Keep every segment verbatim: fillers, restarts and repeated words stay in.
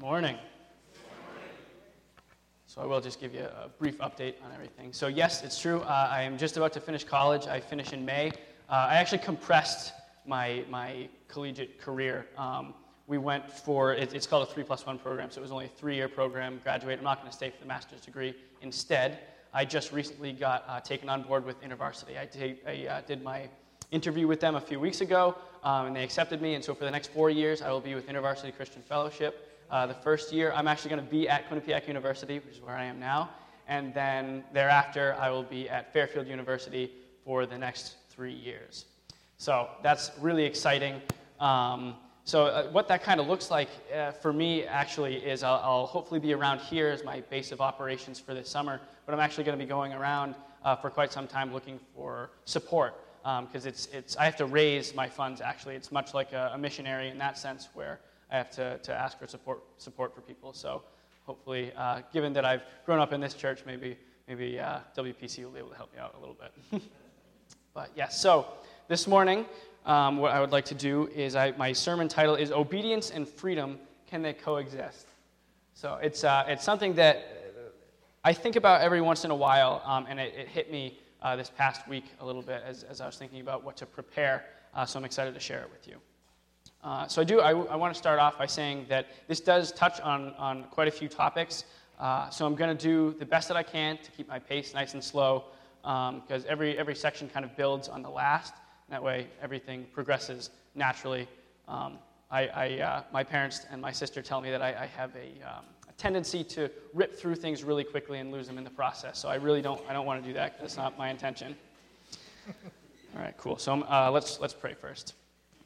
Morning. So I will just give you a brief update on everything. So yes, it's true. Uh, I am just about to finish college. I finish in May. Uh, I actually compressed my my collegiate career. Um, we went for, it, it's called a three plus one program, so it was only a three-year program, graduate. I'm not going to stay for the master's degree. Instead, I just recently got uh, taken on board with InterVarsity. I, take, I uh, did my interview with them a few weeks ago, um, and they accepted me, and so for the next four years, I will be with InterVarsity Christian Fellowship. Uh, the first year, I'm actually going to be at Quinnipiac University, which is where I am now, and then thereafter, I will be at Fairfield University for the next three years. So that's really exciting. Um, so uh, what that kind of looks like uh, for me, actually, is I'll, I'll hopefully be around here as my base of operations for this summer, but I'm actually going to be going around uh, for quite some time looking for support, because um, it's it's I have to raise my funds, actually. It's much like a, a missionary in that sense, where I have to, to ask for support support for people. So hopefully, uh, given that I've grown up in this church, maybe maybe uh, W P C will be able to help me out a little bit. But yes, yeah, so this morning, um, what I would like to do is, I, my sermon title is Obedience and Freedom, Can They Coexist? So it's uh, it's something that I think about every once in a while, um, and it, it hit me uh, this past week a little bit as, as I was thinking about what to prepare, uh, so I'm excited to share it with you. Uh, so I do. I, I want to start off by saying that this does touch on, on quite a few topics. Uh, so I'm going to do the best that I can to keep my pace nice and slow, because um, every every section kind of builds on the last. That way, everything progresses naturally. Um, I, I uh, my parents and my sister tell me that I, I have a, um, a tendency to rip through things really quickly and lose them in the process. So I really don't. I don't want to do that. That's not my intention. All right. Cool. So uh, let's let's pray first.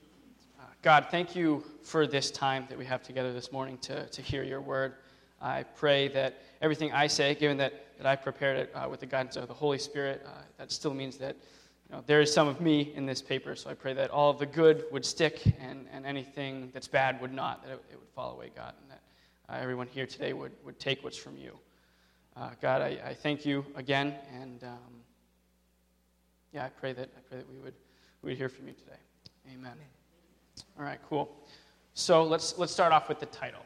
God, thank you for this time that we have together this morning to, to hear your word. I pray that everything I say, given that, that I prepared it uh, with the guidance of the Holy Spirit, uh, that still means that you know, there is some of me in this paper. So I pray that all of the good would stick and, and anything that's bad would not, that it, it would fall away, God, and that uh, everyone here today would, would take what's from you. Uh, God, I, I thank you again, and um, yeah, I pray that I pray that we would we would hear from you today. Amen. Amen. All right, cool. So let's let's start off with the title.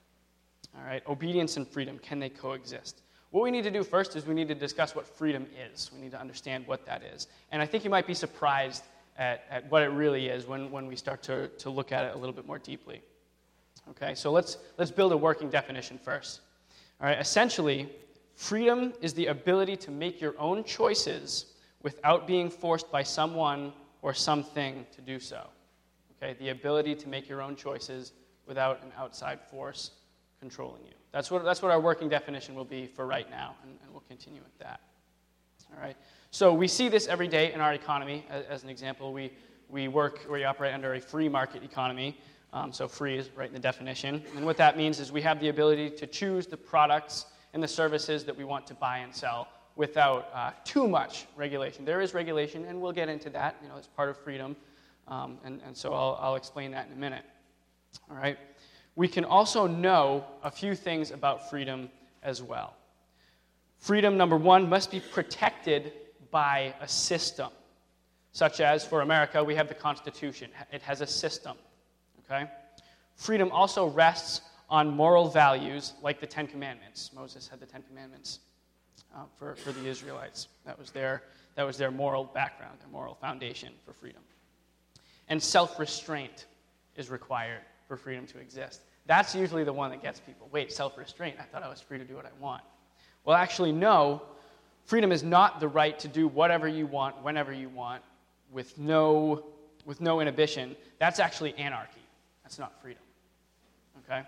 All right, obedience and freedom, can they coexist? What we need to do first is we need to discuss what freedom is. We need to understand what that is. And I think you might be surprised at, at what it really is when, when we start to, to look at it a little bit more deeply. Okay, so let's let's build a working definition first. All right, essentially, freedom is the ability to make your own choices without being forced by someone or something to do so. Okay, the ability to make your own choices without an outside force controlling you. That's what that's what our working definition will be for right now, and, and we'll continue with that. All right. So we see this every day in our economy. As, as an example, we we work we operate under a free market economy. Um, so free is right in the definition, and what that means is we have the ability to choose the products and the services that we want to buy and sell without uh, too much regulation. There is regulation, and we'll get into that. You know, it's part of freedom. Um, and, and so I'll, I'll explain that in a minute. All right. We can also know a few things about freedom as well. Freedom, number one, must be protected by a system, such as for America, we have the Constitution. It has a system. Okay. Freedom also rests on moral values like the Ten Commandments. Moses had the Ten Commandments uh, for, for the Israelites. That was their that was their moral background, their moral foundation for freedom. And self-restraint is required for freedom to exist. That's usually the one that gets people. Wait, self-restraint? I thought I was free to do what I want. Well, actually, no. Freedom is not the right to do whatever you want, whenever you want, with no, with no inhibition. That's actually anarchy. That's not freedom. Okay?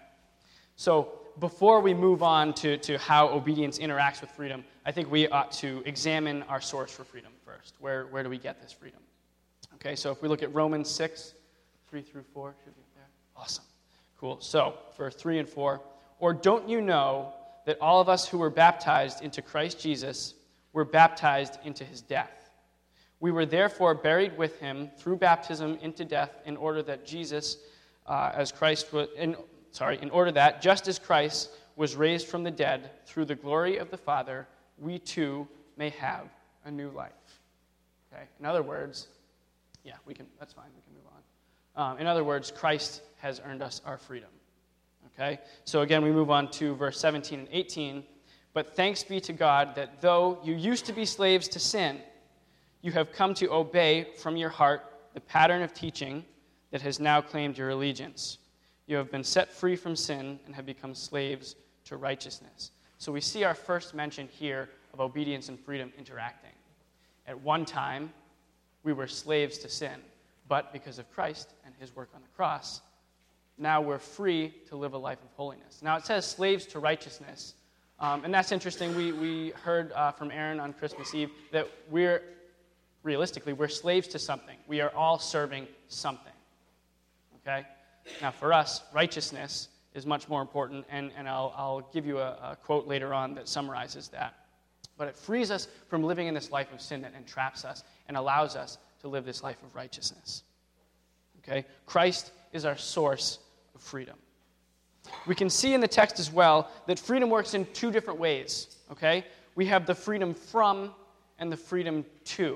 So before we move on to, to how obedience interacts with freedom, I think we ought to examine our source for freedom first. Where, where do we get this freedom? Okay, so if we look at Romans six, three through four, should be there. Awesome. Cool. So, for three and four, or don't you know that all of us who were baptized into Christ Jesus were baptized into his death? We were therefore buried with him through baptism into death, in order that Jesus, uh, as Christ was, in, sorry, in order that just as Christ was raised from the dead through the glory of the Father, we too may have a new life. Okay. In other words. Yeah, we can. That's fine. We can move on. Um, in other words, Christ has earned us our freedom. Okay? So again, we move on to verse seventeen and eighteen. But thanks be to God that though you used to be slaves to sin, you have come to obey from your heart the pattern of teaching that has now claimed your allegiance. You have been set free from sin and have become slaves to righteousness. So we see our first mention here of obedience and freedom interacting. At one time, we were slaves to sin, but because of Christ and his work on the cross, now we're free to live a life of holiness. Now it says slaves to righteousness, um, and that's interesting. We, we heard uh, from Aaron on Christmas Eve that we're, realistically, we're slaves to something. We are all serving something, okay? Now for us, righteousness is much more important, and, and I'll, I'll give you a, a quote later on that summarizes that. But it frees us from living in this life of sin that entraps us and allows us to live this life of righteousness. Okay? Christ is our source of freedom. We can see in the text as well that freedom works in two different ways. Okay? We have the freedom from and the freedom to.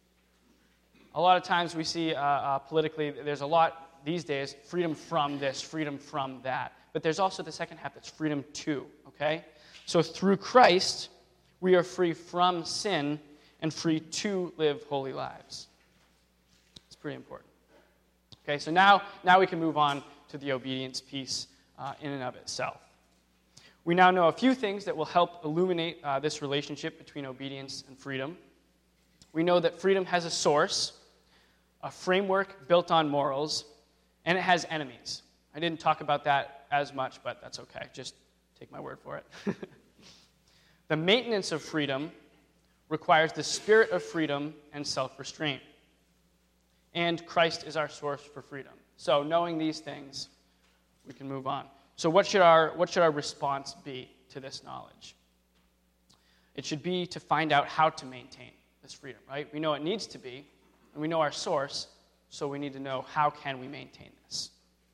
A lot of times we see uh, uh, politically, there's a lot these days, freedom from this, freedom from that. But there's also the second half that's freedom to. Okay? So through Christ, we are free from sin and free to live holy lives. It's pretty important. Okay, so now, now we can move on to the obedience piece uh, in and of itself. We now know a few things that will help illuminate uh, this relationship between obedience and freedom. We know that freedom has a source, a framework built on morals, and it has enemies. I didn't talk about that as much, but that's okay. Just take my word for it. The maintenance of freedom requires the spirit of freedom and self-restraint. And Christ is our source for freedom. So knowing these things, we can move on. So what should our, what should our response be to this knowledge? It should be to find out how to maintain this freedom, right? We know it needs to be, and we know our source, so we need to know how can we maintain this.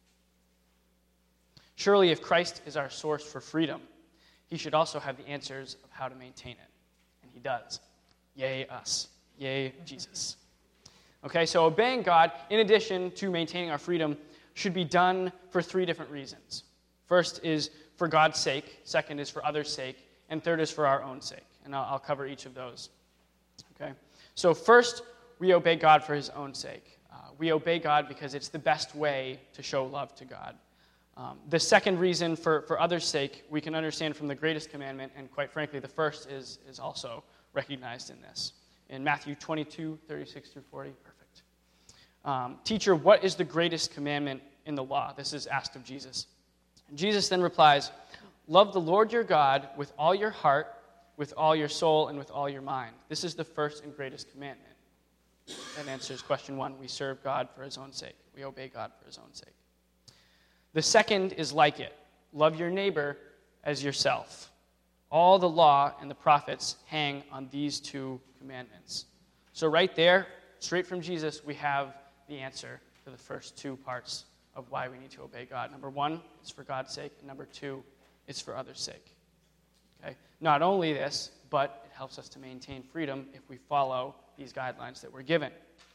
Surely if Christ is our source for freedom, he should also have the answers of how to maintain it. And he does. Yay, us. Yay, Jesus. Okay, so obeying God, in addition to maintaining our freedom, should be done for three different reasons. First is for God's sake. Second is for others' sake. And third is for our own sake. And I'll, I'll cover each of those. Okay, so first, we obey God for his own sake. Uh, we obey God because it's the best way to show love to God. Um, the second reason for, for others' sake, we can understand from the greatest commandment, and quite frankly, the first is, is also recognized in this. In Matthew twenty-two, thirty-six through forty, perfect. Um, Teacher, what is the greatest commandment in the law? This is asked of Jesus. And Jesus then replies, love the Lord your God with all your heart, with all your soul, and with all your mind. This is the first and greatest commandment. That answers question one. We serve God for his own sake. We obey God for his own sake. The second is like it. Love your neighbor as yourself. All the law and the prophets hang on these two commandments. So right there, straight from Jesus, we have the answer to the first two parts of why we need to obey God. Number one, it's for God's sake. And number two, it's for others' sake. Okay? Not only this, but it helps us to maintain freedom if we follow these guidelines that we're given.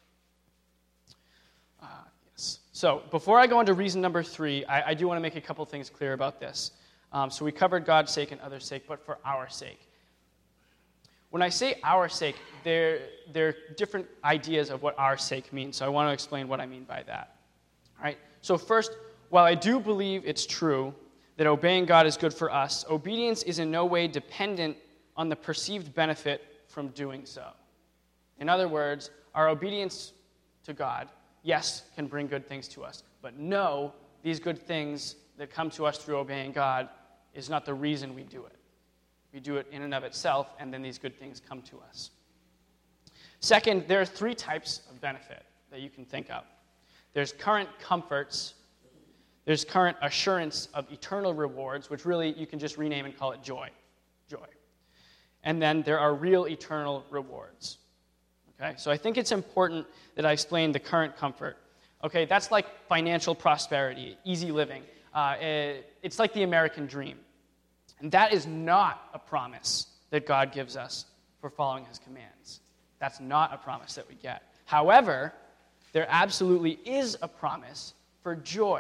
Uh, So before I go into reason number three, I, I do want to make a couple things clear about this. Um, so we covered God's sake and others' sake, but for our sake. When I say our sake, there, there are different ideas of what our sake means, so I want to explain what I mean by that. All right? So first, while I do believe it's true that obeying God is good for us, obedience is in no way dependent on the perceived benefit from doing so. In other words, our obedience to God, yes, can bring good things to us. But no, these good things that come to us through obeying God is not the reason we do it. We do it in and of itself, and then these good things come to us. Second, there are three types of benefit that you can think of. There's current comforts. There's current assurance of eternal rewards, which really you can just rename and call it joy. Joy. And then there are real eternal rewards. Okay, so I think it's important that I explain the current comfort. Okay, that's like financial prosperity, easy living. Uh, it, it's like the American dream. And that is not a promise that God gives us for following his commands. That's not a promise that we get. However, there absolutely is a promise for joy.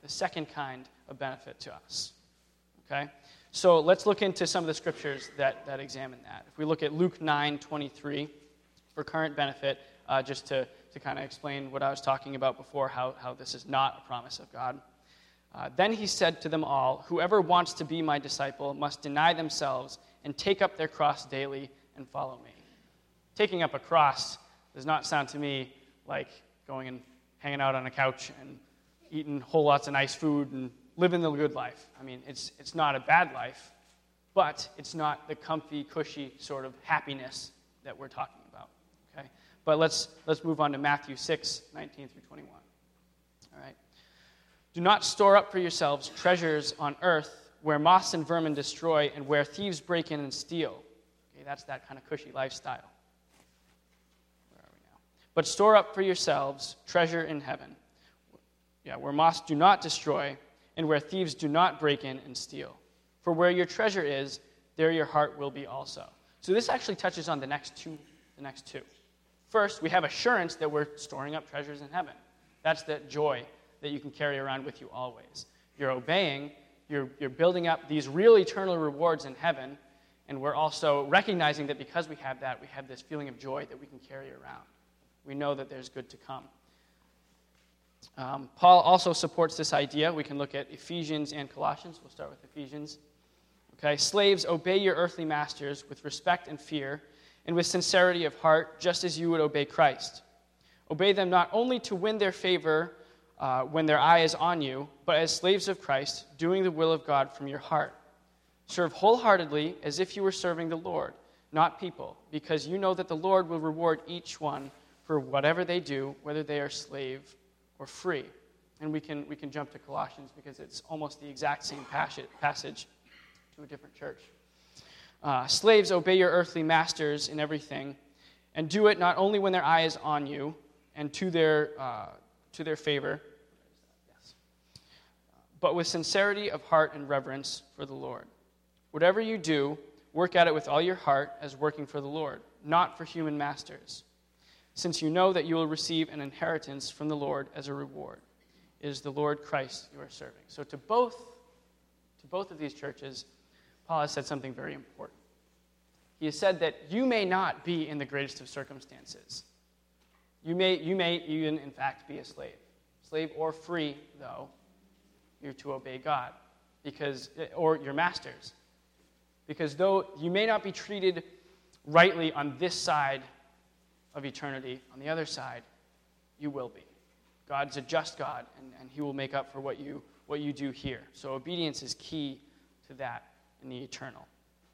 the second kind of benefit to us. Okay? So let's look into some of the scriptures that, that examine that. If we look at Luke nine twenty-three for current benefit, uh, just to, to kind of explain what I was talking about before, how, how this is not a promise of God. Uh, then he said to them all, "Whoever wants to be my disciple must deny themselves and take up their cross daily and follow me." Taking up a cross does not sound to me like going and hanging out on a couch and eating whole lots of nice food and living the good life. I mean, it's it's not a bad life, but it's not the comfy, cushy sort of happiness that we're talking about. Okay? But let's let's move on to Matthew six, nineteen through twenty-one. All right. "Do not store up for yourselves treasures on earth where moths and vermin destroy and where thieves break in and steal." Okay, that's that kind of cushy lifestyle. Where are we now? "But store up for yourselves treasure in heaven, yeah, where moths do not destroy and where thieves do not break in and steal. For where your treasure is, there your heart will be also." So this actually touches on the next two. The next two. First, we have assurance that we're storing up treasures in heaven. That's that joy that you can carry around with you always. You're obeying, you're, you're building up these real eternal rewards in heaven, and we're also recognizing that because we have that, we have this feeling of joy that we can carry around. We know that there's good to come. Um, Paul also supports this idea. We can look at Ephesians and Colossians. We'll start with Ephesians. Okay, "Slaves, obey your earthly masters with respect and fear, and with sincerity of heart, just as you would obey Christ. Obey them not only to win their favor uh, when their eye is on you, but as slaves of Christ, doing the will of God from your heart. Serve wholeheartedly as if you were serving the Lord, not people, because you know that the Lord will reward each one for whatever they do, whether they are slave or free." And we can we can jump to Colossians because it's almost the exact same passage to a different church. Uh, "Slaves, obey your earthly masters in everything, and do it not only when their eye is on you and to their uh, to their favor, yes, but with sincerity of heart and reverence for the Lord. Whatever you do, work at it with all your heart as working for the Lord, not for human masters, since you know that you will receive an inheritance from the Lord as a reward. It is the Lord Christ you are serving." So to both, to both of these churches, Paul has said something very important. He has said that you may not be in the greatest of circumstances. You may, you may even, in fact, be a slave. Slave or free, though, you're to obey God, because, or your masters. Because though you may not be treated rightly on this side of eternity, on the other side, you will be. God's a just God, and, and he will make up for what you, what you do here. So obedience is key to that in the eternal.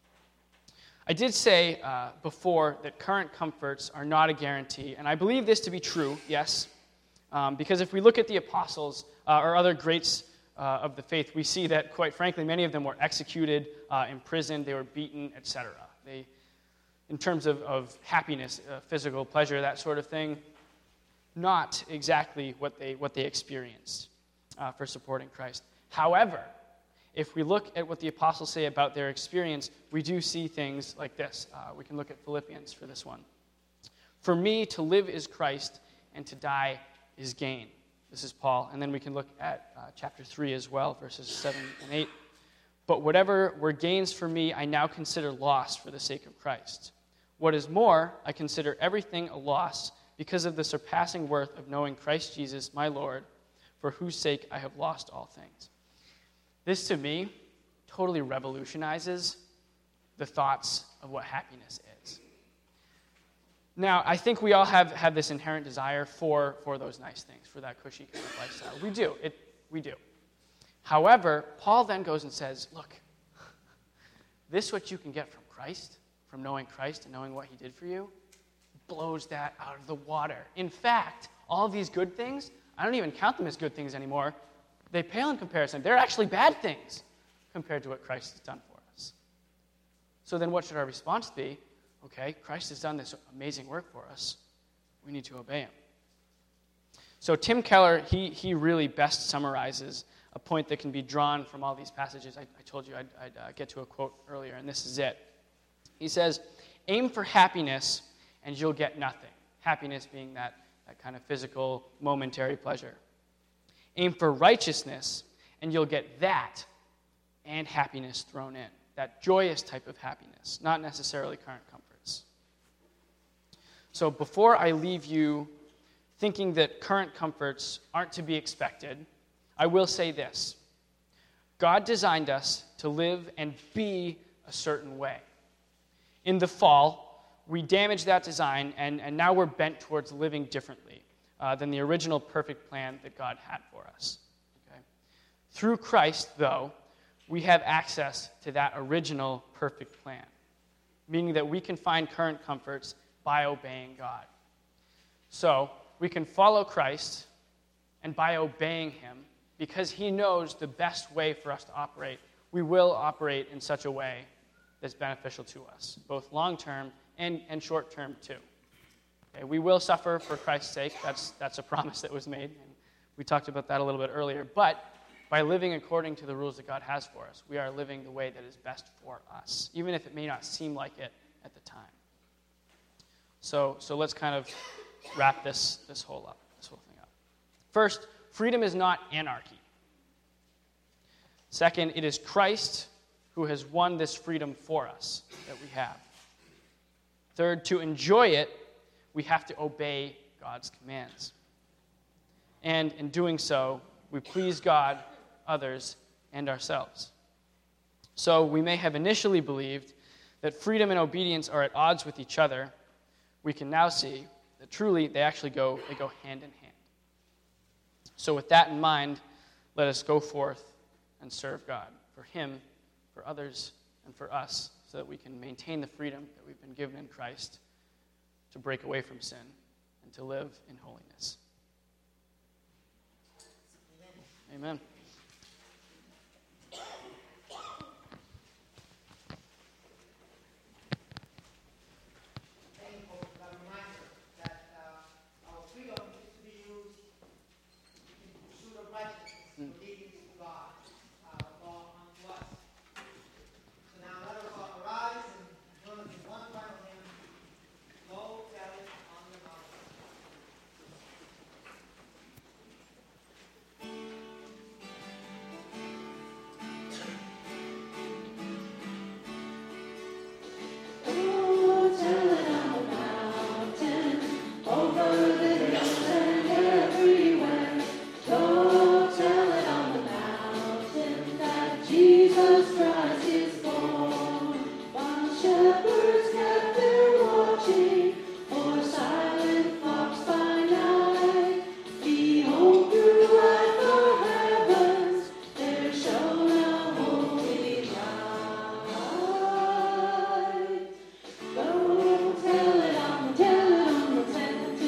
I did say uh, before that current comforts are not a guarantee, and I believe this to be true, yes, um, because if we look at the apostles uh, or other greats uh, of the faith, we see that, quite frankly, many of them were executed, uh, imprisoned, they were beaten, et cetera. They, in terms of, of happiness, uh, physical pleasure, that sort of thing, not exactly what they what they experienced uh, for supporting Christ. However, if we look at what the apostles say about their experience, we do see things like this. Uh, we can look at Philippians for this one. "For me, to live is Christ, and to die is gain." This is Paul. And then we can look at uh, chapter three as well, verses seven and eight. "But whatever were gains for me, I now consider loss for the sake of Christ. What is more, I consider everything a loss because of the surpassing worth of knowing Christ Jesus, my Lord, for whose sake I have lost all things." This, to me, totally revolutionizes the thoughts of what happiness is. Now, I think we all have, have this inherent desire for, for those nice things, for that cushy kind of lifestyle. We do. It, we do. However, Paul then goes and says, look, this what you can get from Christ, from knowing Christ and knowing what he did for you, blows that out of the water. In fact, all these good things, I don't even count them as good things anymore. They pale in comparison. They're actually bad things compared to what Christ has done for us. So then what should our response be? Okay, Christ has done this amazing work for us. We need to obey him. So Tim Keller, he, he really best summarizes a point that can be drawn from all these passages. I, I told you I'd, I'd uh, get to a quote earlier, and this is it. He says, "Aim for happiness, and you'll get nothing." Happiness being that, that kind of physical, momentary pleasure. Aim for righteousness, and you'll get that and happiness thrown in. That joyous type of happiness, not necessarily current comforts. So before I leave you thinking that current comforts aren't to be expected, I will say this. God designed us to live and be a certain way. In the fall, we damaged that design, and, and now we're bent towards living differently uh, than the original perfect plan that God had for us. Okay? Through Christ, though, we have access to that original perfect plan, meaning that we can find current comforts by obeying God. So, we can follow Christ, and by obeying him, because he knows the best way for us to operate, we will operate in such a way that's beneficial to us, both long-term and, and short-term too. Okay, we will suffer for Christ's sake. That's, that's a promise that was made, and we talked about that a little bit earlier. But by living according to the rules that God has for us, we are living the way that is best for us, even if it may not seem like it at the time. So, so let's kind of wrap this, this whole up, this whole thing up. First, freedom is not anarchy. Second, it is Christ who has won this freedom for us that we have. Third, to enjoy it, we have to obey God's commands. And in doing so, we please God, others, and ourselves. So we may have initially believed that freedom and obedience are at odds with each other. We can now see that truly they actually go, they go hand in hand. So with that in mind, let us go forth and serve God for him, for others, and for us, so that we can maintain the freedom that we've been given in Christ to break away from sin and to live in holiness. Amen.